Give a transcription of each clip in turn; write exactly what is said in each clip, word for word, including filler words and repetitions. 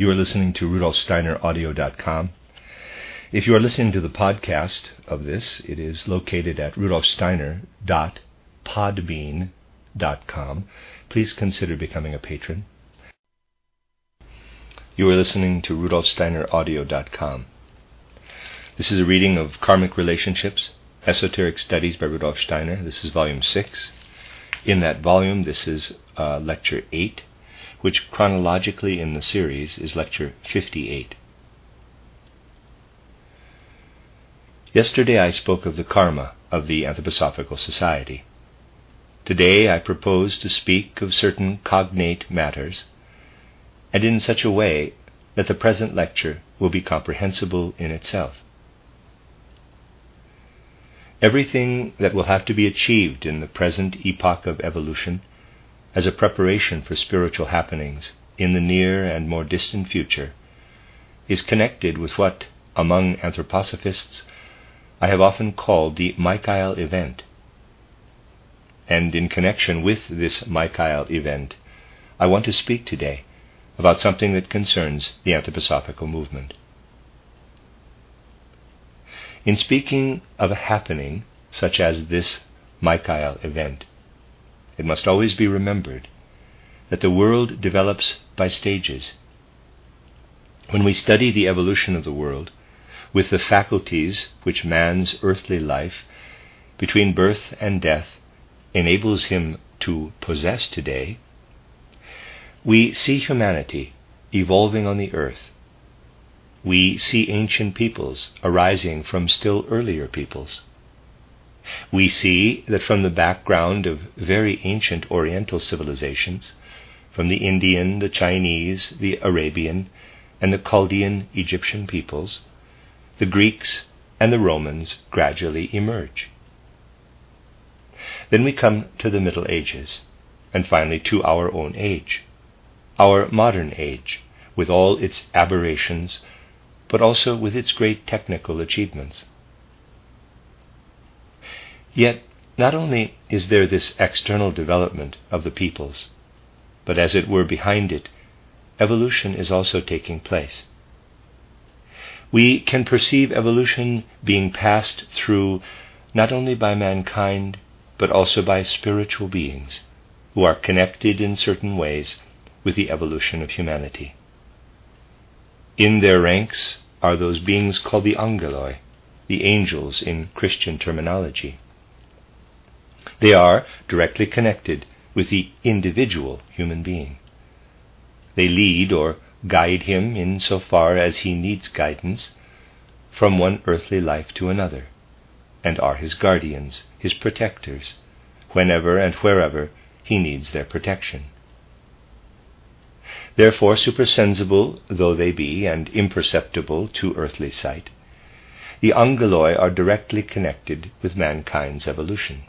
You are listening to Rudolf Steiner Audio dot com. If you are listening to the podcast of this, it is located at Rudolf Steiner dot podbean dot com. Please consider becoming a patron. You are listening to Rudolf Steiner Audio dot com. This is a reading of Karmic Relationships, Esoteric Studies by Rudolf Steiner. This is volume six. In that volume, this is uh, lecture eight, which chronologically in the series is lecture fifty-eight. Yesterday I spoke of the karma of the Anthroposophical Society. Today I propose to speak of certain cognate matters, and in such a way that the present lecture will be comprehensible in itself. Everything that will have to be achieved in the present epoch of evolution as a preparation for spiritual happenings in the near and more distant future is connected with what, among anthroposophists, I have often called the Michael event. And in connection with this Michael event, I want to speak today about something that concerns the anthroposophical movement. In speaking of a happening such as this Michael event, it must always be remembered that the world develops by stages. When we study the evolution of the world with the faculties which man's earthly life, between birth and death, enables him to possess today, we see humanity evolving on the earth. We see ancient peoples arising from still earlier peoples. We see that from the background of very ancient Oriental civilizations, from the Indian, the Chinese, the Arabian, and the Chaldean Egyptian peoples, the Greeks and the Romans gradually emerge. Then we come to the Middle Ages, and finally to our own age, our modern age, with all its aberrations, but also with its great technical achievements. Yet, not only is there this external development of the peoples, but as it were behind it, evolution is also taking place. We can perceive evolution being passed through not only by mankind, but also by spiritual beings who are connected in certain ways with the evolution of humanity. In their ranks are those beings called the angeloi, the angels in Christian terminology. They are directly connected with the individual human being. They lead or guide him in so far as he needs guidance from one earthly life to another, and are his guardians, his protectors, whenever and wherever he needs their protection. Therefore, supersensible though they be and imperceptible to earthly sight, the angeloi are directly connected with mankind's evolution.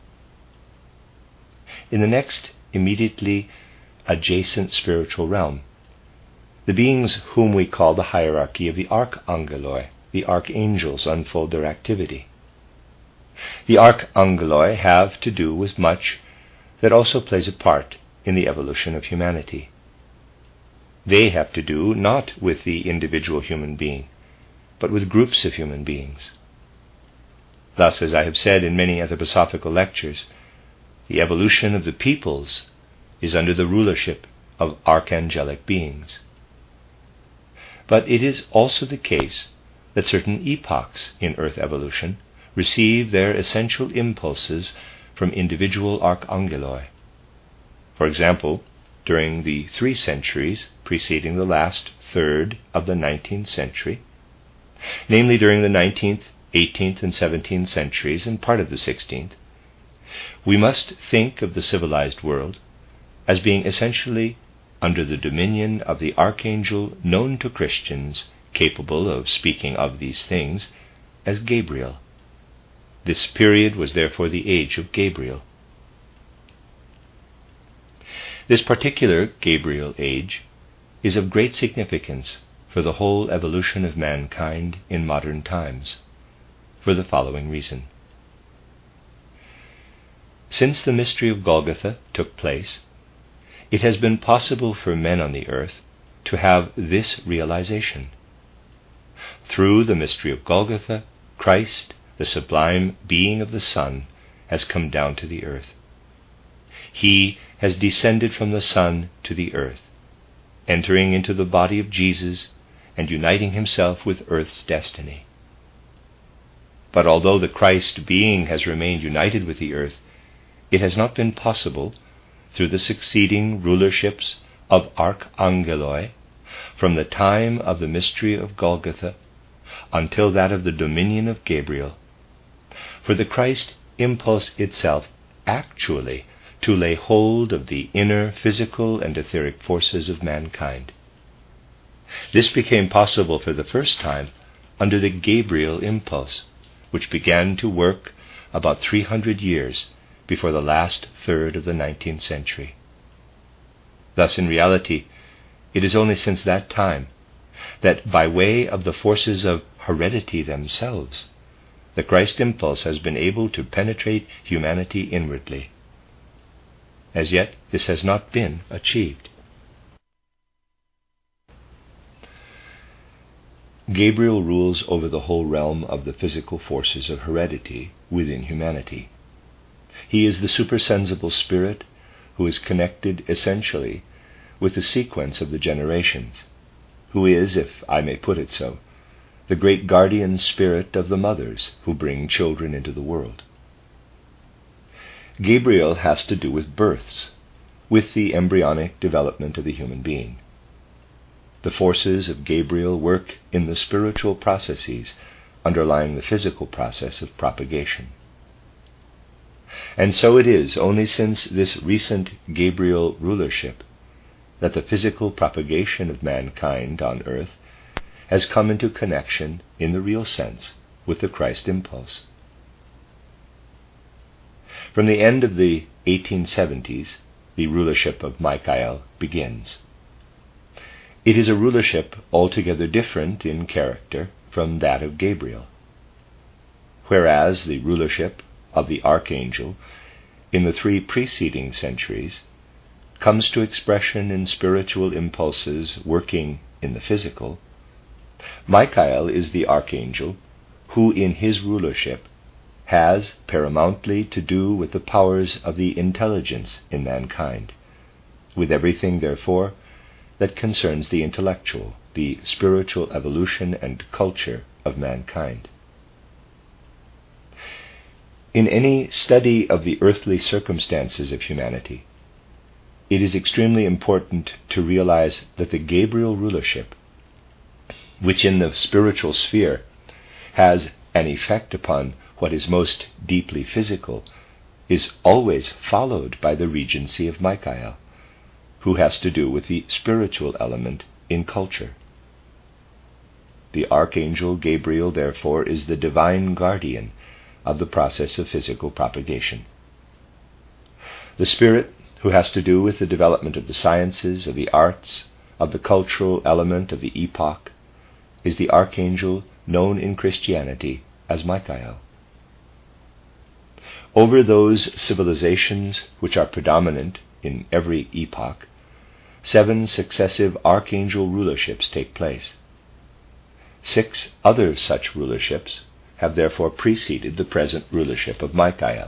In the next immediately adjacent spiritual realm, the beings whom we call the hierarchy of the archangeloi, the archangels, unfold their activity. The archangeloi have to do with much that also plays a part in the evolution of humanity. They have to do not with the individual human being, but with groups of human beings. Thus, as I have said in many anthroposophical lectures, the evolution of the peoples is under the rulership of archangelic beings. But it is also the case that certain epochs in earth evolution receive their essential impulses from individual archangeloi. For example, during the three centuries preceding the last third of the nineteenth century, namely during the nineteenth, eighteenth, and seventeenth centuries and part of the sixteenth, we must think of the civilized world as being essentially under the dominion of the archangel known to Christians capable of speaking of these things as Gabriel. This period was therefore the age of Gabriel. This particular Gabriel age is of great significance for the whole evolution of mankind in modern times, for the following reason. Since the mystery of Golgotha took place, it has been possible for men on the earth to have this realization. Through the mystery of Golgotha, Christ, the sublime being of the Son, has come down to the earth. He has descended from the Son to the earth, entering into the body of Jesus and uniting himself with earth's destiny. But although the Christ being has remained united with the earth, it has not been possible, through the succeeding rulerships of archangeloi, from the time of the mystery of Golgotha until that of the dominion of Gabriel, for the Christ impulse itself actually to lay hold of the inner physical and etheric forces of mankind. This became possible for the first time under the Gabriel impulse, which began to work about three hundred years before the last third of the nineteenth century. Thus, in reality, it is only since that time that, by way of the forces of heredity themselves, the Christ impulse has been able to penetrate humanity inwardly. As yet, this has not been achieved. Gabriel rules over the whole realm of the physical forces of heredity within humanity. He is the supersensible spirit who is connected essentially with the sequence of the generations, who is, if I may put it so, the great guardian spirit of the mothers who bring children into the world. Gabriel has to do with births, with the embryonic development of the human being. The forces of Gabriel work in the spiritual processes underlying the physical process of propagation. And so it is only since this recent Gabriel rulership that the physical propagation of mankind on earth has come into connection, in the real sense, with the Christ impulse. From the end of the eighteen seventies, the rulership of Michael begins. It is a rulership altogether different in character from that of Gabriel. Whereas the rulership of the archangel in the three preceding centuries comes to expression in spiritual impulses working in the physical, Michael is the archangel who in his rulership has paramountly to do with the powers of the intelligence in mankind, with everything, therefore, that concerns the intellectual, the spiritual evolution and culture of mankind. In any study of the earthly circumstances of humanity, it is extremely important to realize that the Gabriel rulership, which in the spiritual sphere has an effect upon what is most deeply physical, is always followed by the regency of Michael, who has to do with the spiritual element in culture. The archangel Gabriel, therefore, is the divine guardian of the process of physical propagation. The spirit who has to do with the development of the sciences, of the arts, of the cultural element of the epoch, is the archangel known in Christianity as Michael. Over those civilizations which are predominant in every epoch, seven successive archangel rulerships take place. Six other such rulerships have therefore preceded the present rulership of Michael.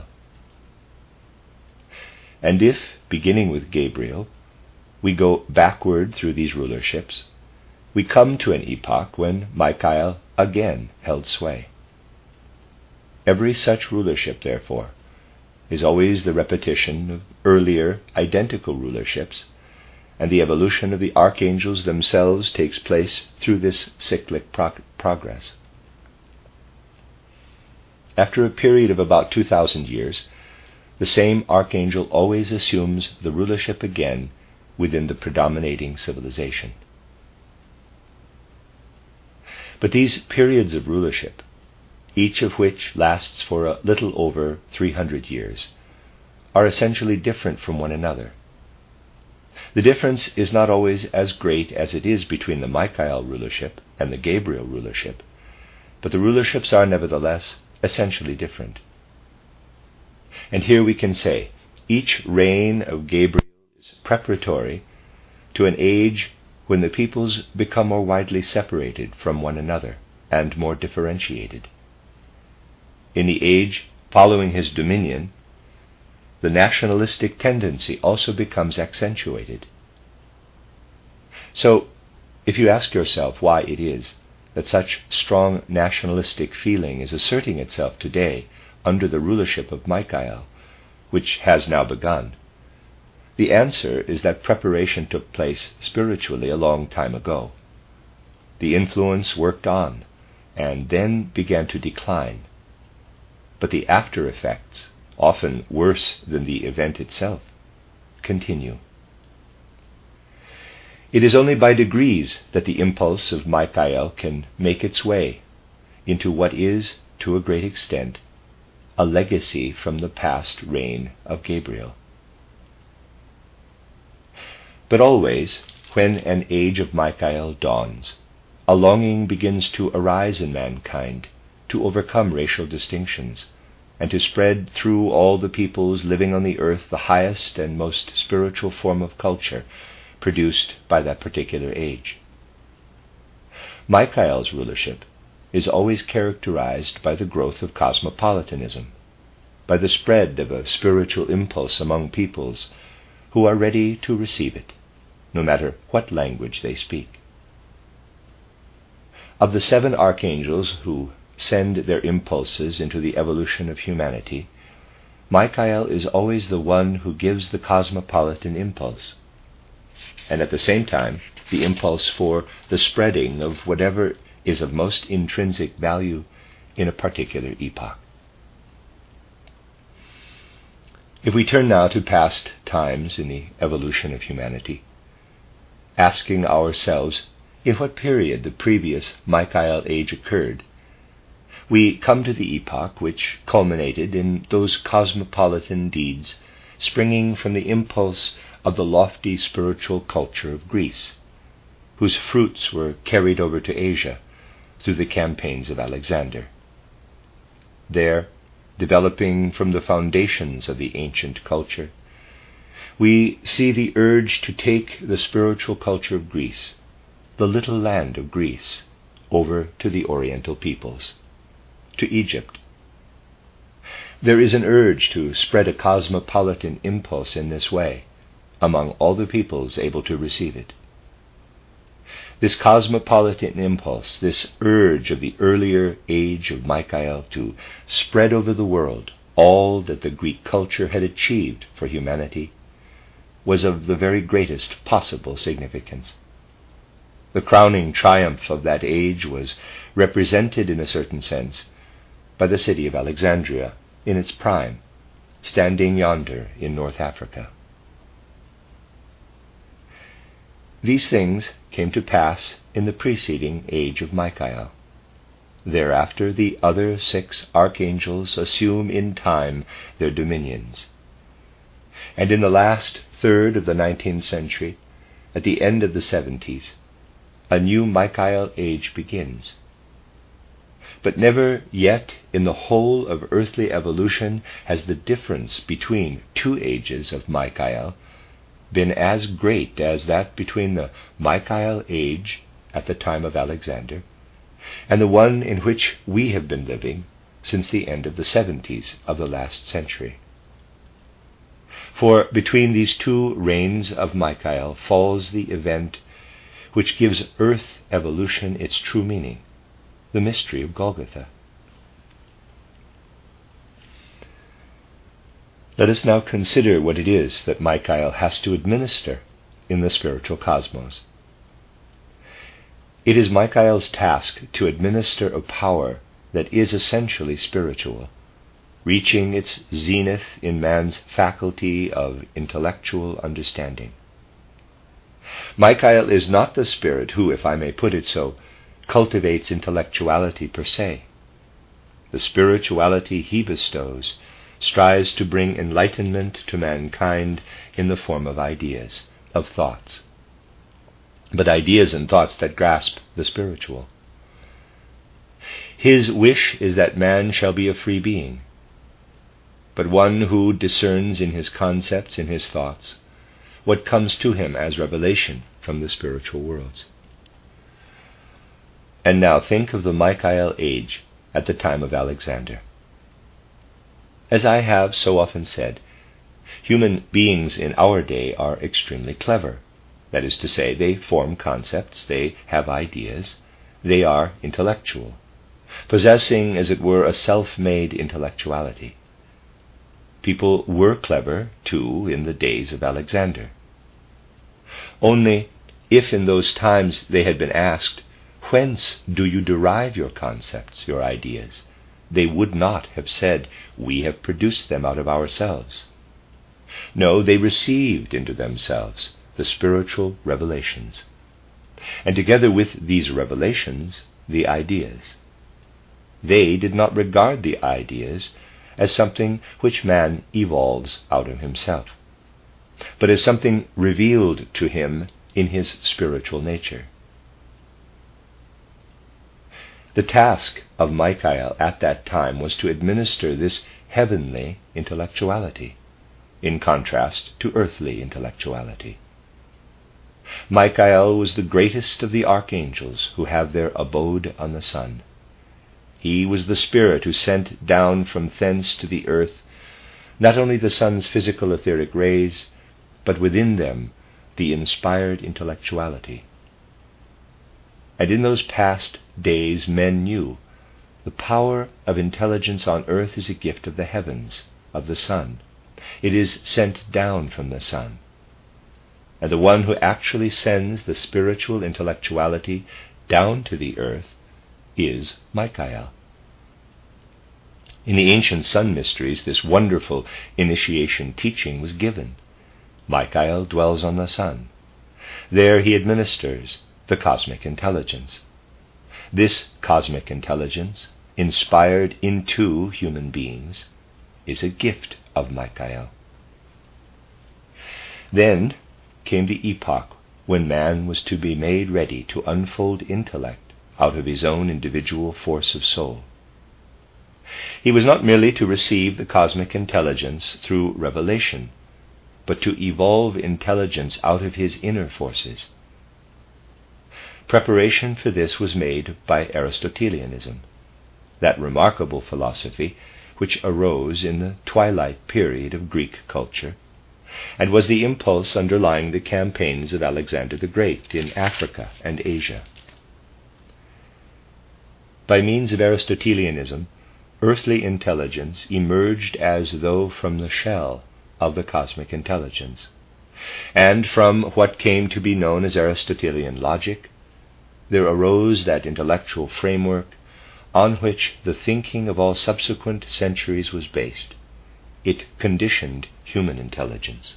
And if, beginning with Gabriel, we go backward through these rulerships, we come to an epoch when Michael again held sway. Every such rulership, therefore, is always the repetition of earlier identical rulerships, and the evolution of the archangels themselves takes place through this cyclic pro- progress. After a period of about two thousand years, the same archangel always assumes the rulership again within the predominating civilization. But these periods of rulership, each of which lasts for a little over three hundred years, are essentially different from one another. The difference is not always as great as it is between the Michael rulership and the Gabriel rulership, but the rulerships are nevertheless essentially different. And here we can say, each reign of Gabriel is preparatory to an age when the peoples become more widely separated from one another and more differentiated. In the age following his dominion, the nationalistic tendency also becomes accentuated. So, if you ask yourself why it is that such strong nationalistic feeling is asserting itself today under the rulership of Michael, which has now begun, the answer is that preparation took place spiritually a long time ago. The influence worked on, and then began to decline. But the after effects, often worse than the event itself, continue. It is only by degrees that the impulse of Michael can make its way into what is, to a great extent, a legacy from the past reign of Gabriel. But always, when an age of Michael dawns, a longing begins to arise in mankind to overcome racial distinctions and to spread through all the peoples living on the earth the highest and most spiritual form of culture produced by that particular age. Michael's rulership is always characterized by the growth of cosmopolitanism, by the spread of a spiritual impulse among peoples who are ready to receive it, no matter what language they speak. Of the seven archangels who send their impulses into the evolution of humanity, Michael is always the one who gives the cosmopolitan impulse, and at the same time the impulse for the spreading of whatever is of most intrinsic value in a particular epoch. If we turn now to past times in the evolution of humanity, asking ourselves in what period the previous Michael age occurred, we come to the epoch which culminated in those cosmopolitan deeds springing from the impulse of the lofty spiritual culture of Greece, whose fruits were carried over to Asia through the campaigns of Alexander. There, developing from the foundations of the ancient culture, we see the urge to take the spiritual culture of Greece, the little land of Greece, over to the Oriental peoples, to Egypt. There is an urge to spread a cosmopolitan impulse in this way among all the peoples able to receive it. This cosmopolitan impulse, this urge of the earlier age of Michael to spread over the world all that the Greek culture had achieved for humanity, was of the very greatest possible significance. The crowning triumph of that age was represented in a certain sense by the city of Alexandria in its prime, standing yonder in North Africa. These things came to pass in the preceding age of Michael. Thereafter the other six archangels assume in time their dominions. And in the last third of the nineteenth century, at the end of the seventies, a new Michael age begins. But never yet in the whole of earthly evolution has the difference between two ages of Michael been as great as that between the Michael age at the time of Alexander and the one in which we have been living since the end of the seventies of the last century. For between these two reigns of Michael falls the event which gives earth evolution its true meaning, the mystery of Golgotha. Let us now consider what it is that Michael has to administer in the spiritual cosmos. It is Michael's task to administer a power that is essentially spiritual, reaching its zenith in man's faculty of intellectual understanding. Michael is not the spirit who, if I may put it so, cultivates intellectuality per se. The spirituality he bestows strives to bring enlightenment to mankind in the form of ideas, of thoughts. But ideas and thoughts that grasp the spiritual. His wish is that man shall be a free being, but one who discerns in his concepts, in his thoughts, what comes to him as revelation from the spiritual worlds. And now think of the Michael age at the time of Alexander. As I have so often said, human beings in our day are extremely clever. That is to say, they form concepts, they have ideas, they are intellectual, possessing, as it were, a self-made intellectuality. People were clever, too, in the days of Alexander. Only, if in those times they had been asked, "Whence do you derive your concepts, your ideas?" they would not have said, "We have produced them out of ourselves." No, they received into themselves the spiritual revelations, and together with these revelations, the ideas. They did not regard the ideas as something which man evolves out of himself, but as something revealed to him in his spiritual nature. The task of Michael at that time was to administer this heavenly intellectuality, in contrast to earthly intellectuality. Michael was the greatest of the archangels who have their abode on the sun. He was the spirit who sent down from thence to the earth not only the sun's physical etheric rays, but within them the inspired intellectuality. And in those past days men knew the power of intelligence on earth is a gift of the heavens, of the sun. It is sent down from the sun. And the one who actually sends the spiritual intellectuality down to the earth is Michael. In the ancient sun mysteries, this wonderful initiation teaching was given. Michael dwells on the sun. There he administers the cosmic intelligence. This cosmic intelligence, inspired into human beings, is a gift of Michael. Then came the epoch when man was to be made ready to unfold intellect out of his own individual force of soul. He was not merely to receive the cosmic intelligence through revelation, but to evolve intelligence out of his inner forces. Preparation for this was made by Aristotelianism, that remarkable philosophy which arose in the twilight period of Greek culture, and was the impulse underlying the campaigns of Alexander the Great in Africa and Asia. By means of Aristotelianism, earthly intelligence emerged as though from the shell of the cosmic intelligence, and from what came to be known as Aristotelian logic, there arose that intellectual framework on which the thinking of all subsequent centuries was based. It conditioned human intelligence.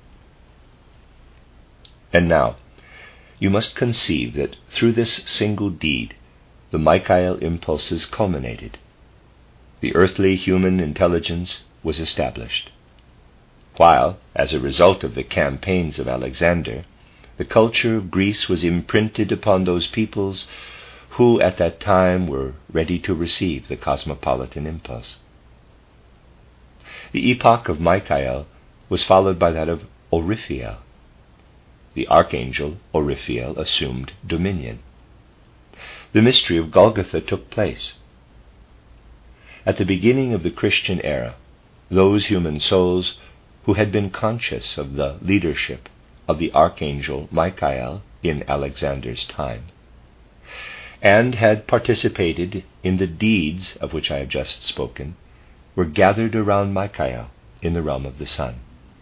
And now, you must conceive that through this single deed, the Michael impulses culminated. The earthly human intelligence was established, while, as a result of the campaigns of Alexander, the culture of Greece was imprinted upon those peoples who at that time were ready to receive the cosmopolitan impulse. The epoch of Michael was followed by that of Oriphiel. The archangel Oriphiel assumed dominion. The mystery of Golgotha took place. At the beginning of the Christian era, those human souls who had been conscious of the leadership of the archangel Michael in Alexander's time, and had participated in the deeds of which I have just spoken, were gathered around Michael in the realm of the sun.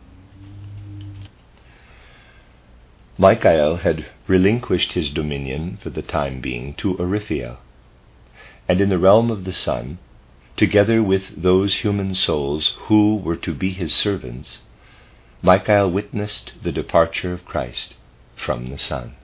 Michael had relinquished his dominion for the time being to Oriphiel, and in the realm of the sun, together with those human souls who were to be his servants, Michael witnessed the departure of Christ from the sun.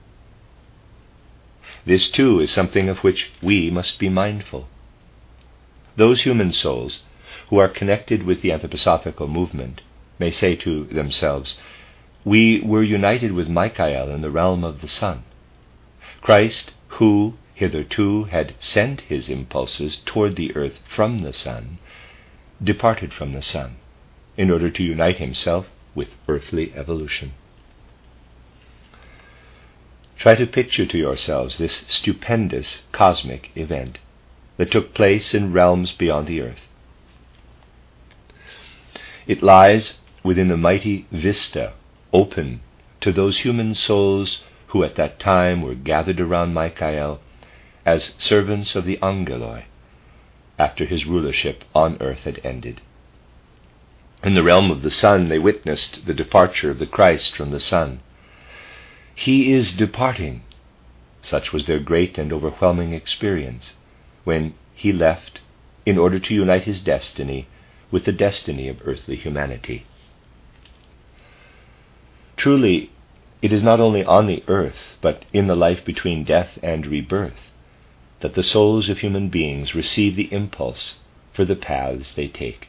This, too, is something of which we must be mindful. Those human souls who are connected with the anthroposophical movement may say to themselves, "We were united with Michael in the realm of the sun. Christ, who hitherto had sent his impulses toward the earth from the sun, departed from the sun in order to unite himself with earthly evolution." Try to picture to yourselves this stupendous cosmic event that took place in realms beyond the earth. It lies within the mighty vista open to those human souls who at that time were gathered around Michael as servants of the Angeloi, after his rulership on earth had ended. In the realm of the sun, they witnessed the departure of the Christ from the sun. He is departing. Such was their great and overwhelming experience when he left in order to unite his destiny with the destiny of earthly humanity. Truly, it is not only on the earth, but in the life between death and rebirth, that the souls of human beings receive the impulse for the paths they take.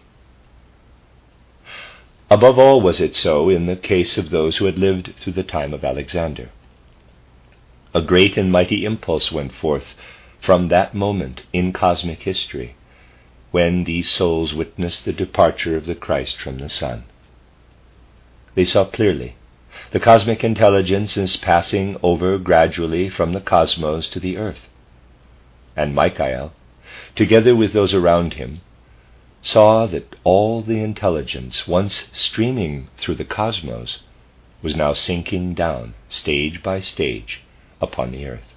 Above all was it so in the case of those who had lived through the time of Alexander. A great and mighty impulse went forth from that moment in cosmic history, when these souls witnessed the departure of the Christ from the sun. They saw clearly the cosmic intelligence is passing over gradually from the cosmos to the earth, and Michael, together with those around him, saw that all the intelligence once streaming through the cosmos was now sinking down, stage by stage, upon the earth.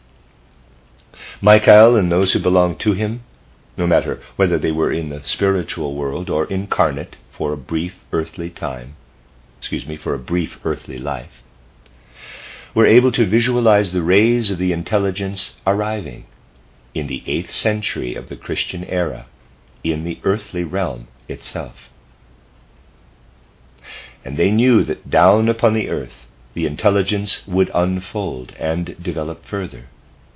Michael and those who belonged to him, no matter whether they were in the spiritual world or incarnate for a brief earthly time, excuse me, for a brief earthly life, were able to visualize the rays of the intelligence arriving in the eighth century of the Christian era in the earthly realm itself. And they knew that down upon the earth the intelligence would unfold and develop further.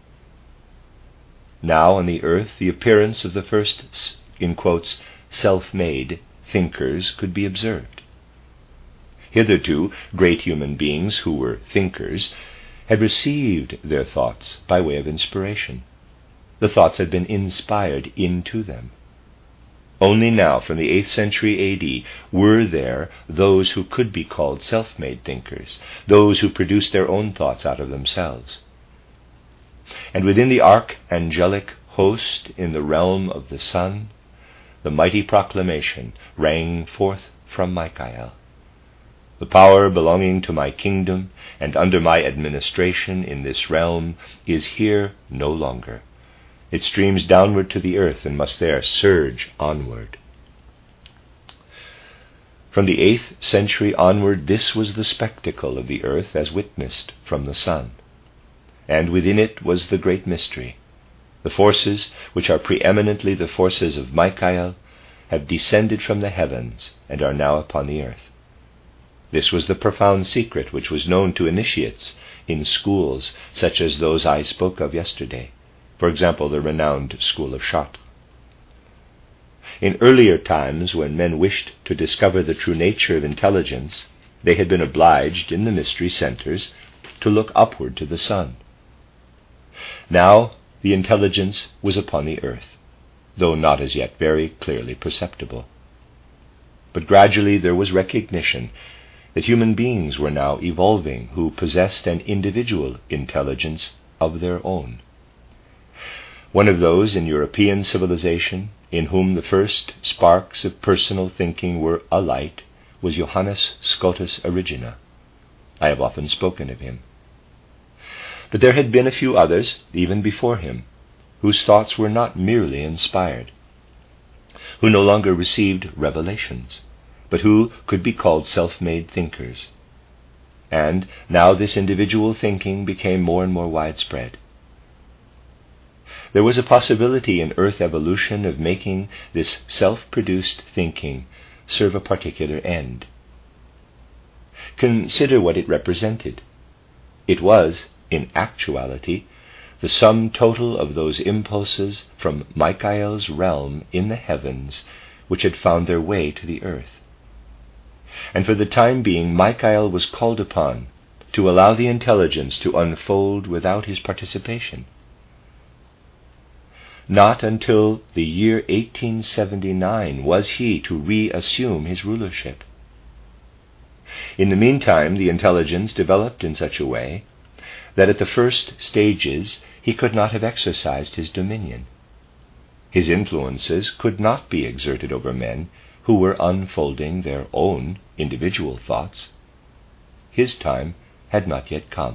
Now on the earth the appearance of the first, in quotes, self-made thinkers could be observed. Hitherto, great human beings who were thinkers had received their thoughts by way of inspiration. The thoughts had been inspired into them. Only now, from the eighth century A D, were there those who could be called self-made thinkers, those who produced their own thoughts out of themselves. And within the archangelic host in the realm of the sun, the mighty proclamation rang forth from Michael. The power belonging to my kingdom and under my administration in this realm is here no longer. It streams downward to the earth and must there surge onward. From the eighth century onward, this was the spectacle of the earth as witnessed from the sun. And within it was the great mystery. The forces, which are preeminently the forces of Michael, have descended from the heavens and are now upon the earth. This was the profound secret which was known to initiates in schools such as those I spoke of yesterday. For example, the renowned school of Chartres. In earlier times, when men wished to discover the true nature of intelligence, they had been obliged, in the mystery centers, to look upward to the sun. Now the intelligence was upon the earth, though not as yet very clearly perceptible. But gradually there was recognition that human beings were now evolving who possessed an individual intelligence of their own. One of those in European civilization in whom the first sparks of personal thinking were alight was Johannes Scotus Erigena. I have often spoken of him. But there had been a few others, even before him, whose thoughts were not merely inspired, who no longer received revelations, but who could be called self-made thinkers. And now this individual thinking became more and more widespread. There was a possibility in earth evolution of making this self-produced thinking serve a particular end. Consider what it represented. It was, in actuality, the sum total of those impulses from Michael's realm in the heavens which had found their way to the earth. And for the time being, Michael was called upon to allow the intelligence to unfold without his participation. Not until the year eighteen seventy-nine was he to reassume his rulership. In the meantime, the intelligence developed in such a way that at the first stages he could not have exercised his dominion. His influences could not be exerted over men who were unfolding their own individual thoughts. His time had not yet come.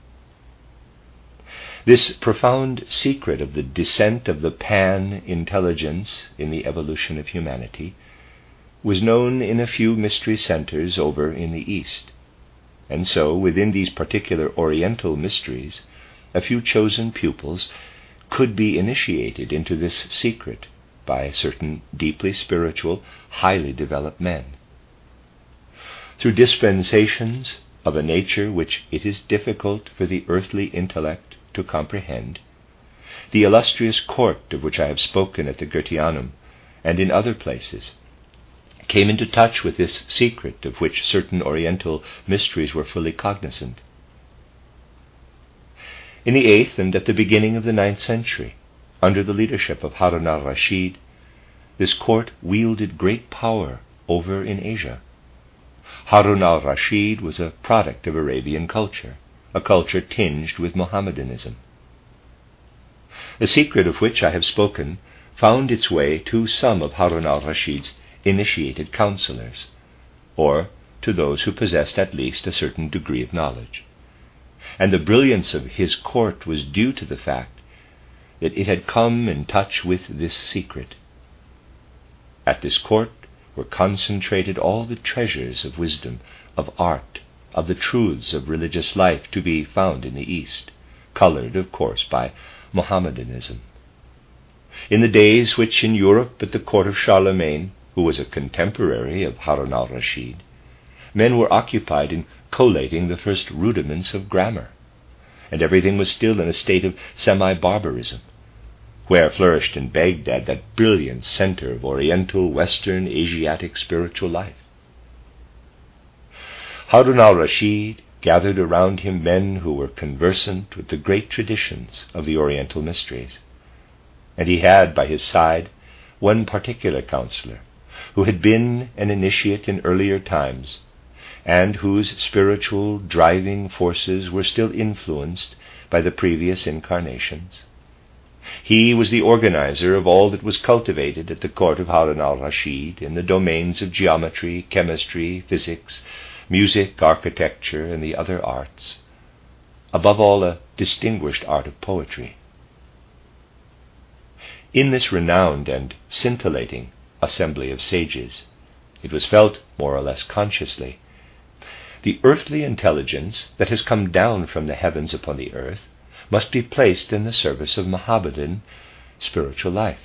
This profound secret of the descent of the pan-intelligence in the evolution of humanity was known in a few mystery centers over in the East, and so within these particular Oriental mysteries a few chosen pupils could be initiated into this secret by certain deeply spiritual, highly developed men. Through dispensations of a nature which it is difficult for the earthly intellect to comprehend, the illustrious court of which I have spoken at the Goetheanum and in other places came into touch with this secret of which certain Oriental mysteries were fully cognizant. In the eighth and at the beginning of the ninth century, under the leadership of Harun al-Rashid, this court wielded great power over in Asia. Harun al-Rashid was a product of Arabian culture, a culture tinged with Mohammedanism. The secret of which I have spoken found its way to some of Harun al-Rashid's initiated counselors, or to those who possessed at least a certain degree of knowledge. And the brilliance of his court was due to the fact that it had come in touch with this secret. At this court were concentrated all the treasures of wisdom, of art, of the truths of religious life to be found in the East, colored, of course, by Mohammedanism. In the days which in Europe at the court of Charlemagne, who was a contemporary of Harun al-Rashid, men were occupied in collating the first rudiments of grammar, and everything was still in a state of semi-barbarism, where flourished in Baghdad that brilliant center of Oriental, Western, Asiatic spiritual life. Harun al-Rashid gathered around him men who were conversant with the great traditions of the Oriental mysteries, and he had by his side one particular counselor who had been an initiate in earlier times, and whose spiritual driving forces were still influenced by the previous incarnations. He was the organizer of all that was cultivated at the court of Harun al-Rashid in the domains of geometry, chemistry, physics, music, architecture, and the other arts, above all a distinguished art of poetry. In this renowned and scintillating assembly of sages, it was felt more or less consciously, the earthly intelligence that has come down from the heavens upon the earth must be placed in the service of Mohammedan spiritual life.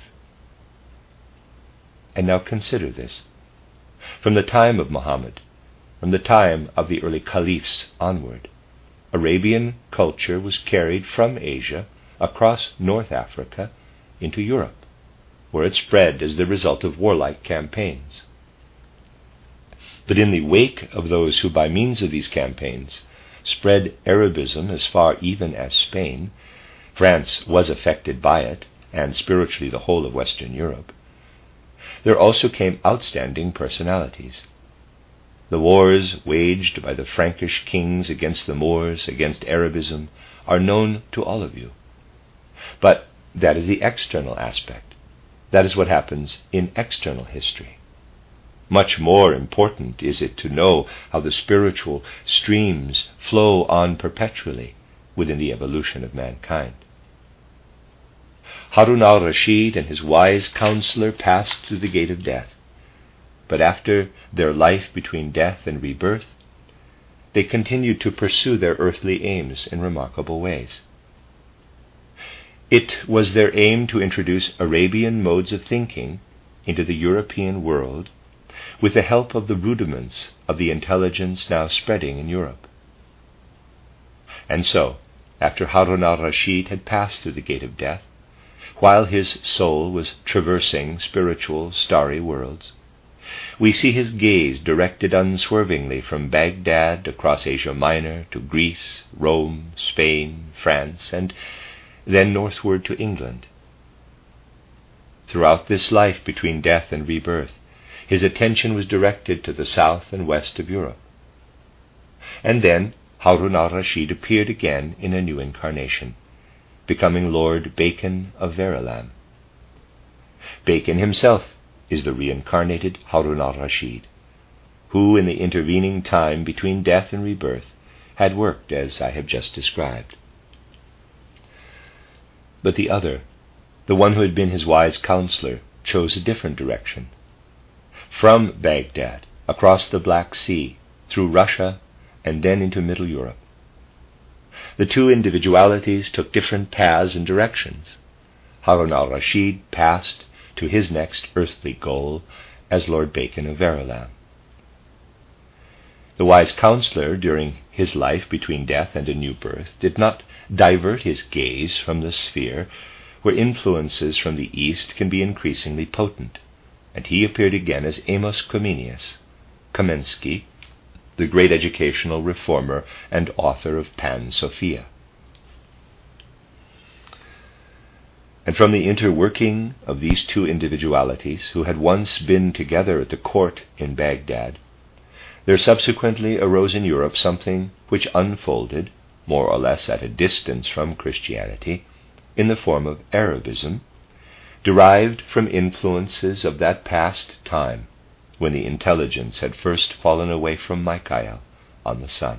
And now consider this. From the time of Muhammad, from the time of the early caliphs onward, Arabian culture was carried from Asia across North Africa into Europe, where it spread as the result of warlike campaigns. But in the wake of those who by means of these campaigns spread Arabism as far even as Spain, France was affected by it, and spiritually the whole of Western Europe, there also came outstanding personalities. The wars waged by the Frankish kings against the Moors, against Arabism, are known to all of you. But that is the external aspect. That is what happens in external history. Much more important is it to know how the spiritual streams flow on perpetually within the evolution of mankind. Harun al-Rashid and his wise counselor passed through the gate of death, but after their life between death and rebirth, they continued to pursue their earthly aims in remarkable ways. It was their aim to introduce Arabian modes of thinking into the European world with the help of the rudiments of the intelligence now spreading in Europe. And so, after Harun al-Rashid had passed through the gate of death, while his soul was traversing spiritual starry worlds, we see his gaze directed unswervingly from Baghdad across Asia Minor to Greece, Rome, Spain, France, and then northward to England. Throughout this life between death and rebirth, his attention was directed to the south and west of Europe. And then, Harun al-Rashid appeared again in a new incarnation, becoming Lord Bacon of Verulam. Bacon himself is the reincarnated Harun al-Rashid, who in the intervening time between death and rebirth had worked as I have just described. But the other, the one who had been his wise counselor, chose a different direction. From Baghdad, across the Black Sea, through Russia, and then into Middle Europe. The two individualities took different paths and directions. Harun al-Rashid passed to his next earthly goal as Lord Bacon of Verulam. The wise counselor, during his life between death and a new birth, did not divert his gaze from the sphere where influences from the East can be increasingly potent, and he appeared again as Amos Comenius, Kamensky, the great educational reformer and author of Pan Sophia. And from the interworking of these two individualities, who had once been together at the court in Baghdad, there subsequently arose in Europe something which unfolded, more or less at a distance from Christianity, in the form of Arabism, derived from influences of that past time when the intelligence had first fallen away from Michael on the sun.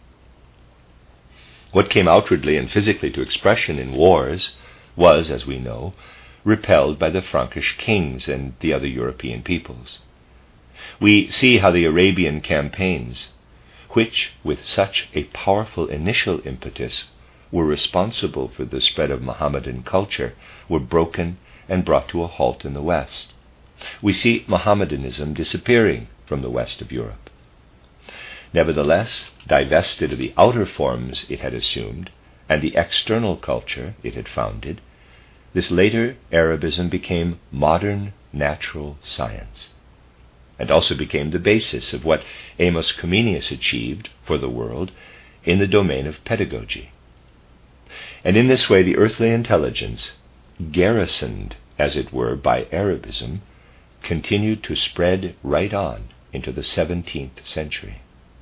What came outwardly and physically to expression in wars was, as we know, repelled by the Frankish kings and the other European peoples. We see how the Arabian campaigns, which, with such a powerful initial impetus, were responsible for the spread of Mohammedan culture, were broken and brought to a halt in the West. We see Mohammedanism disappearing from the west of Europe. Nevertheless, divested of the outer forms it had assumed and the external culture it had founded, this later Arabism became modern natural science, and also became the basis of what Amos Comenius achieved for the world in the domain of pedagogy. And in this way the earthly intelligence, garrisoned, as it were, by Arabism, continued to spread right on into the seventeenth century.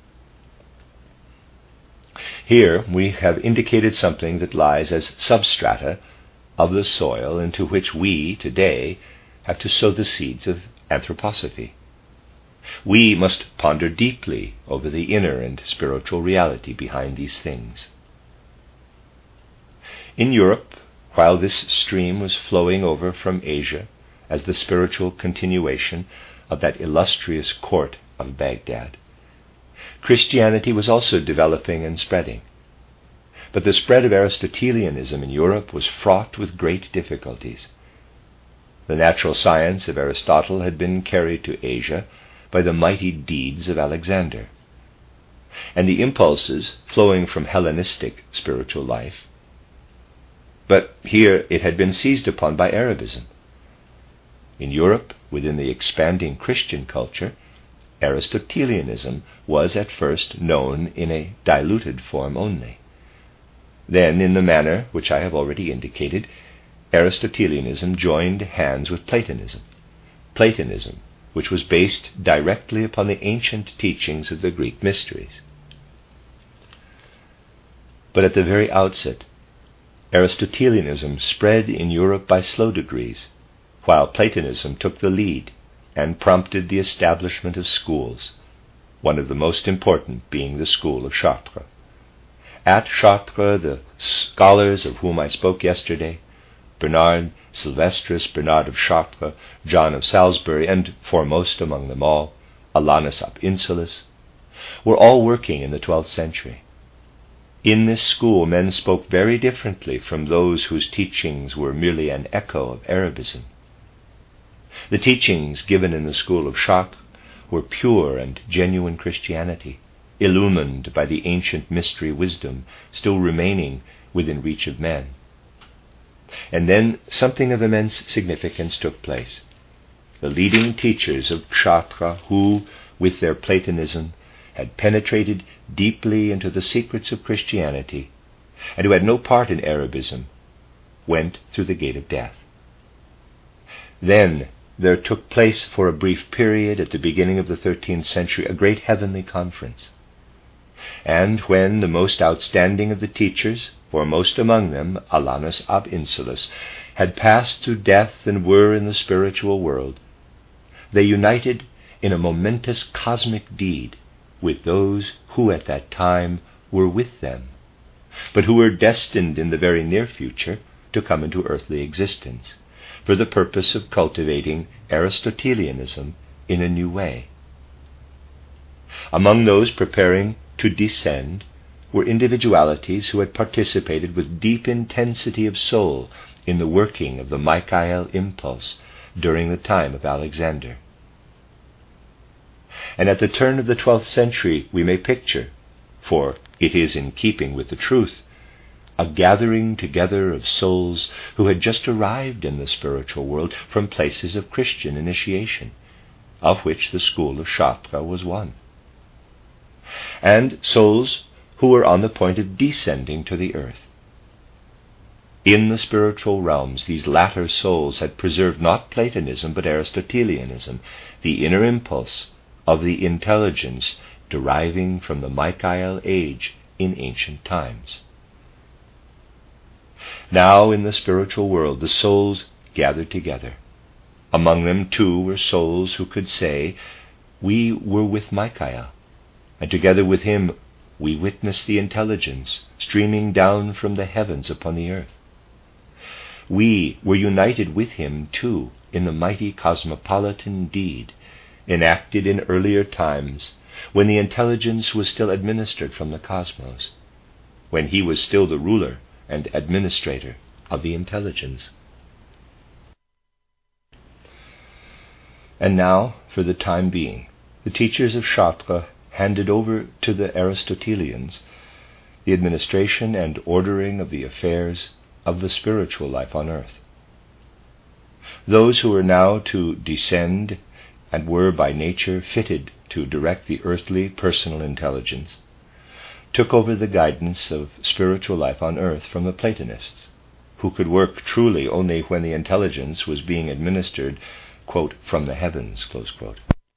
Here we have indicated something that lies as substrata of the soil into which we, today, have to sow the seeds of anthroposophy. We must ponder deeply over the inner and spiritual reality behind these things. In Europe, while this stream was flowing over from Asia as the spiritual continuation of that illustrious court of Baghdad, Christianity was also developing and spreading. But the spread of Aristotelianism in Europe was fraught with great difficulties. The natural science of Aristotle had been carried to Asia by the mighty deeds of Alexander, and the impulses flowing from Hellenistic spiritual life. But here it had been seized upon by Arabism. In Europe, within the expanding Christian culture, Aristotelianism was at first known in a diluted form only. Then, in the manner which I have already indicated, Aristotelianism joined hands with Platonism, Platonism, which was based directly upon the ancient teachings of the Greek mysteries. But at the very outset, Aristotelianism spread in Europe by slow degrees, while Platonism took the lead and prompted the establishment of schools, one of the most important being the school of Chartres. At Chartres, the scholars of whom I spoke yesterday, Bernard, Sylvestris, Bernard of Chartres, John of Salisbury, and foremost among them all, Alanus ab Insulis, were all working in the twelfth century. In this school, men spoke very differently from those whose teachings were merely an echo of Arabism. The teachings given in the school of Chartres were pure and genuine Christianity, illumined by the ancient mystery wisdom still remaining within reach of men. And then something of immense significance took place. The leading teachers of Chartres, who, with their Platonism, had penetrated deeply into the secrets of Christianity, and who had no part in Arabism, went through the gate of death. Then there took place for a brief period at the beginning of the thirteenth century a great heavenly conference. And when the most outstanding of the teachers, foremost among them Alanus ab Insulus, had passed through death and were in the spiritual world, they united in a momentous cosmic deed with those who at that time were with them, but who were destined in the very near future to come into earthly existence, for the purpose of cultivating Aristotelianism in a new way. Among those preparing to descend were individualities who had participated with deep intensity of soul in the working of the Michael impulse during the time of Alexander. And at the turn of the twelfth century we may picture, for it is in keeping with the truth, a gathering together of souls who had just arrived in the spiritual world from places of Christian initiation, of which the school of Chartres was one, and souls who were on the point of descending to the earth. In the spiritual realms, these latter souls had preserved not Platonism but Aristotelianism, the inner impulse of the intelligence deriving from the Michael age in ancient times. Now in the spiritual world the souls gathered together. Among them too were souls who could say, "We were with Michael, and together with him we witnessed the intelligence streaming down from the heavens upon the earth. We were united with him too in the mighty cosmopolitan deed enacted in earlier times, when the intelligence was still administered from the cosmos, when he was still the ruler and administrator of the intelligence." And now, for the time being, the teachers of Chartres handed over to the Aristotelians the administration and ordering of the affairs of the spiritual life on earth. Those who were now to descend and were by nature fitted to direct the earthly personal intelligence took over the guidance of spiritual life on earth from the Platonists, who could work truly only when the intelligence was being administered, quote, "from the heavens," close quote.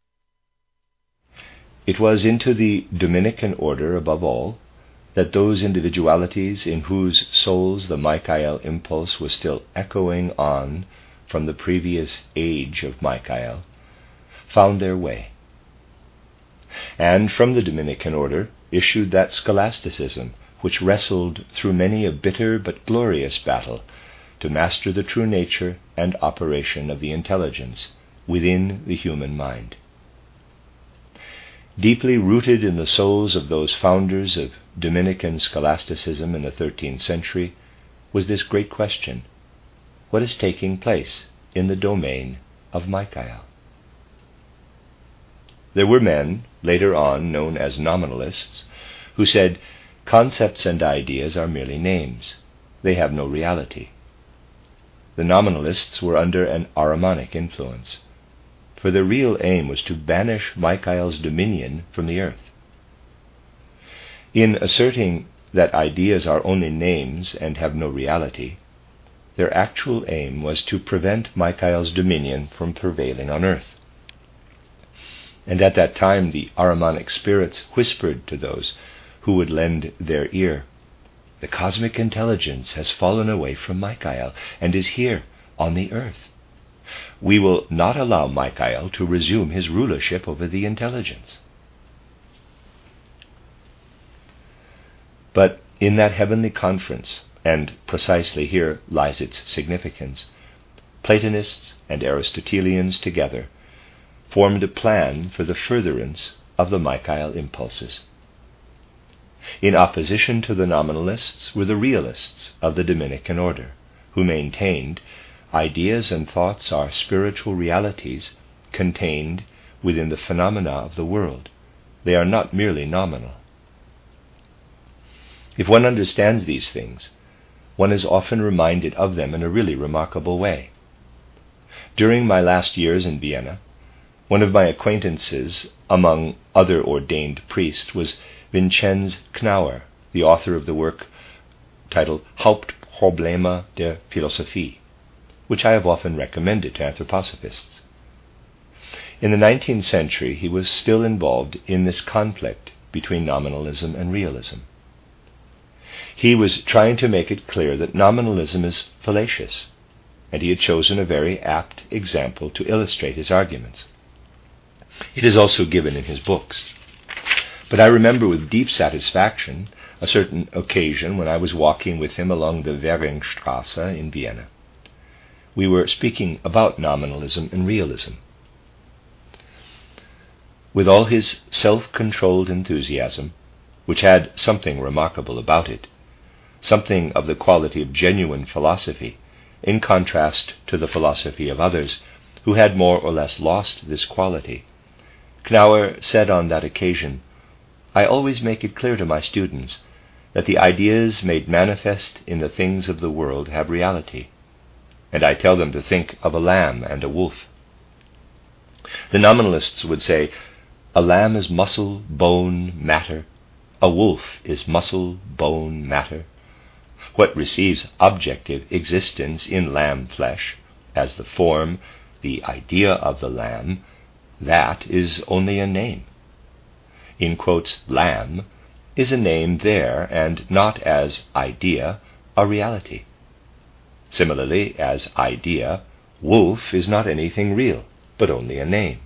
It was into the Dominican order, above all, that those individualities in whose souls the Michael impulse was still echoing on from the previous age of Michael found their way. And from the Dominican order issued that scholasticism which wrestled through many a bitter but glorious battle to master the true nature and operation of the intelligence within the human mind. Deeply rooted in the souls of those founders of Dominican scholasticism in the thirteenth century was this great question: what is taking place in the domain of Michael? There were men, later on known as nominalists, who said, concepts and ideas are merely names. They have no reality. The nominalists were under an Ahrimanic influence, for their real aim was to banish Michael's dominion from the earth. In asserting that ideas are only names and have no reality, their actual aim was to prevent Michael's dominion from prevailing on earth. And at that time the Ahrimanic spirits whispered to those who would lend their ear, "The cosmic intelligence has fallen away from Michael and is here on the earth. We will not allow Michael to resume his rulership over the intelligence." But in that heavenly conference, and precisely here lies its significance, Platonists and Aristotelians together formed a plan for the furtherance of the Michael impulses. In opposition to the nominalists were the realists of the Dominican order, who maintained ideas and thoughts are spiritual realities contained within the phenomena of the world. They are not merely nominal. If one understands these things, one is often reminded of them in a really remarkable way. During my last years in Vienna, one of my acquaintances among other ordained priests was Vincenz Knauer, the author of the work titled Hauptprobleme der Philosophie, which I have often recommended to anthroposophists. In the nineteenth century he was still involved in this conflict between nominalism and realism. He was trying to make it clear that nominalism is fallacious, and he had chosen a very apt example to illustrate his arguments. It is also given in his books. But I remember with deep satisfaction a certain occasion when I was walking with him along the Währingstrasse in Vienna. We were speaking about nominalism and realism. With all his self-controlled enthusiasm, which had something remarkable about it, something of the quality of genuine philosophy, in contrast to the philosophy of others who had more or less lost this quality, Knauer said on that occasion, "I always make it clear to my students that the ideas made manifest in the things of the world have reality, and I tell them to think of a lamb and a wolf. The nominalists would say, a lamb is muscle, bone, matter. A wolf is muscle, bone, matter. What receives objective existence in lamb flesh, as the form, the idea of the lamb, that is only a name. In quotes, lamb is a name there, and not as idea, a reality. Similarly, as idea, wolf is not anything real, but only a name."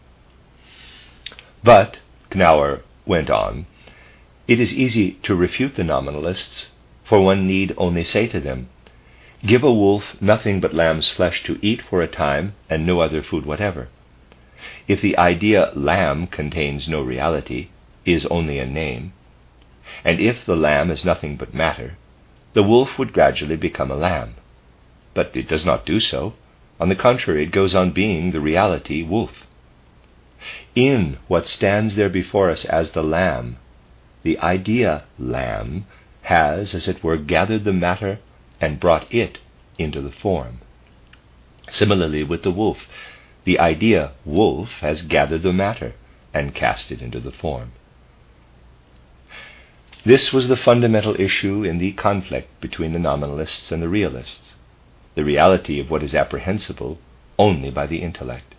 But, Knauer went on, it is easy to refute the nominalists, for one need only say to them, give a wolf nothing but lamb's flesh to eat for a time and no other food whatever. If the idea lamb contains no reality, is only a name, and if the lamb is nothing but matter, the wolf would gradually become a lamb. But it does not do so. On the contrary, it goes on being the reality wolf. In what stands there before us as the lamb, the idea lamb has, as it were, gathered the matter and brought it into the form. Similarly with the wolf, the idea wolf has gathered the matter and cast it into the form. This was the fundamental issue in the conflict between the nominalists and the realists, the reality of what is apprehensible only by the intellect.